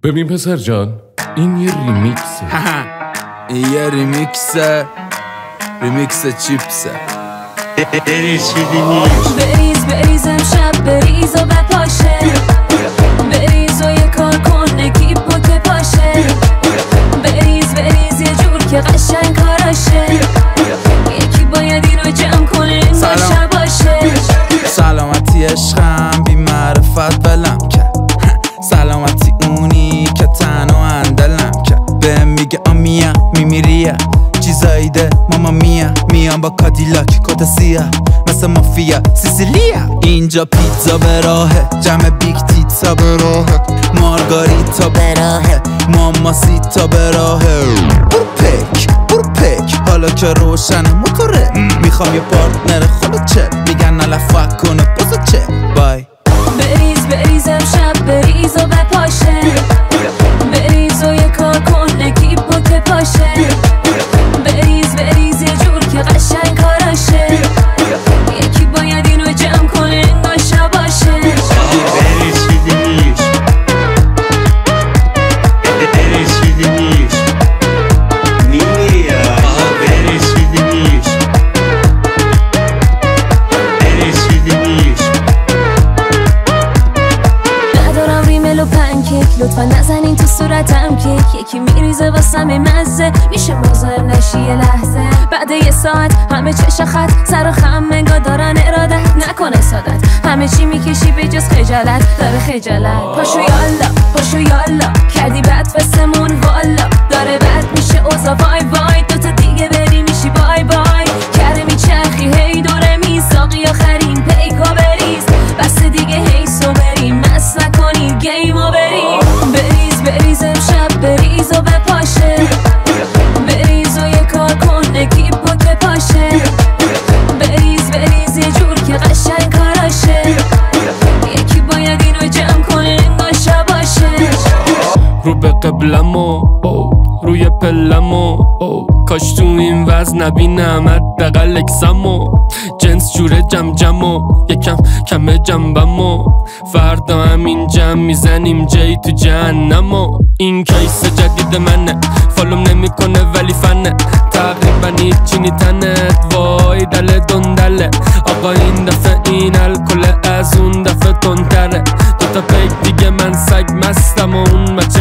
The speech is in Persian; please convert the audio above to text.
ببین پسر جان، این یه ریمیکسه. این یه ریمیکسه، ریمیکس چیپسه. بریز امشب بریز و بپاشه، بریز و یه کار کن نکیب و که پاشه، بریز یه جور که قشنگ کاراشه، یکی باید اینو جمع کنه باشه باشه. سلامتی عشقم بی معرفت بلم کرد، سلامتی اونی که تنها اندلم کرد. بهم میگه آمیا میمیریه چیزایی ده ماما میام با کادیلاک کت سیاه مثل مافیا سیسیلیا. اینجا پیتزا به راهه، جمع بیگ تیتزا به راهه، مارگاریتا به راهه، ماماسیتا به راهه. برو پک حالا که روشن موتوره، میخوام یه پارتنر خلوچه، میگن علفک کنه بزا چه بای. بریز امشب بریز و بپاشه، بریز و یه کار کن نکیب و که پاشه، بریز یه جور که قشنگ کاراشه، یکی باید اینو جمع کنه انگاشا باشه. ندارم ریمل و پنکیک، لطفا نزنین تو صورتم کیک، یکی میریزه واسم مزه، میشه مزاحم نشی یه لحظه. بعد یه ساعت همه چش خط، سر و خم منگا دارن ارادت، نکنه سادت همه چی میکشی به جز خجالت، داره خجالت. پاشو یالا کردی بد واسمون والا، داره بد میشه اوضاع وای دوتا دیگه بری میشی بای کره میچرخی هی دوره میساقی آخرین پیکا بریز، بس دیگه هی سو بریم مس نکنید گیم و بریز امشب بریز و بپاشه، بریز و یه کار کن نکیب و که پاشه، بریز یه جور که قشنگ کاراشه، یکی باید اینو جمع کنه انگاشا باشه. رو به قبلمو روی پلمو، کاش تو این وزن نبینم حداقل اکسمو، جنس جوره جمجمو یکم کمه جنبمو، فردا همین جمع میزنیم جایی تو جهنمو. این کیس جدید منه، فالوم نمیکنه ولی فنه، تقریبا هیچی نیتنت وای دل دندله. آقا این دفعه این الکل از اون دفعه تندتره، دوتا پیک دیگه من سگ مستم و اون